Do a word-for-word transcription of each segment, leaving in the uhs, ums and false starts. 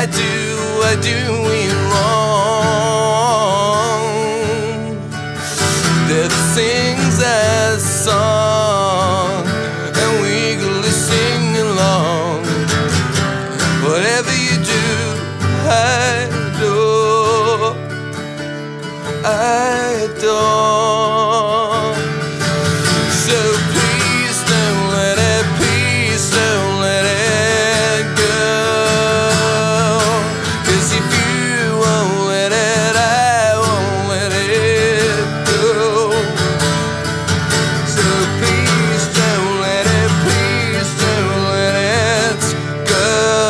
I do, I do it wrong. That sings a song and we can sing along. Whatever you do, I adore, I adore. So please don't let it, please don't let it go. 'Cause if you won't let it, I won't let it go. So please don't let it, please don't let it go.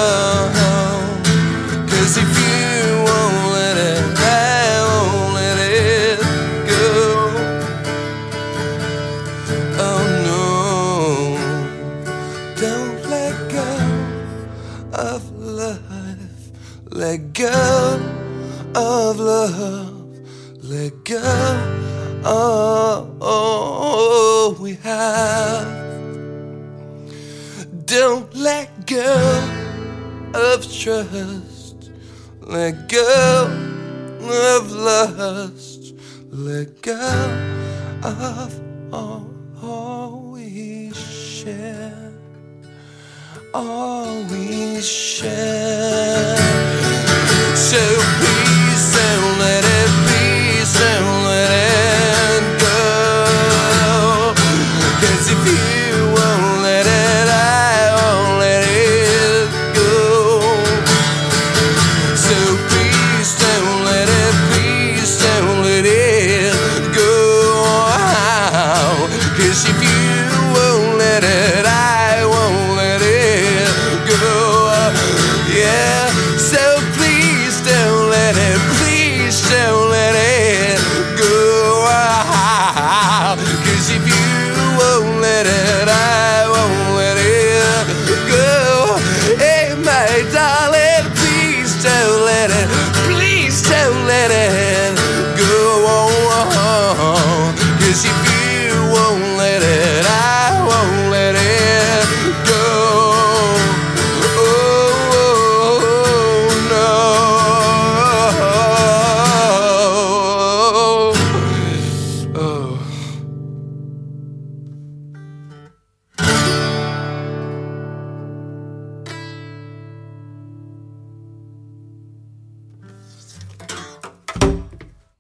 'Cause if you won't let it, I won't let it go. Oh no, don't let go of love. Let go of love. Let go of all we have. Don't let go of trust. Let go of lust. Let go of all, all we share. All we share.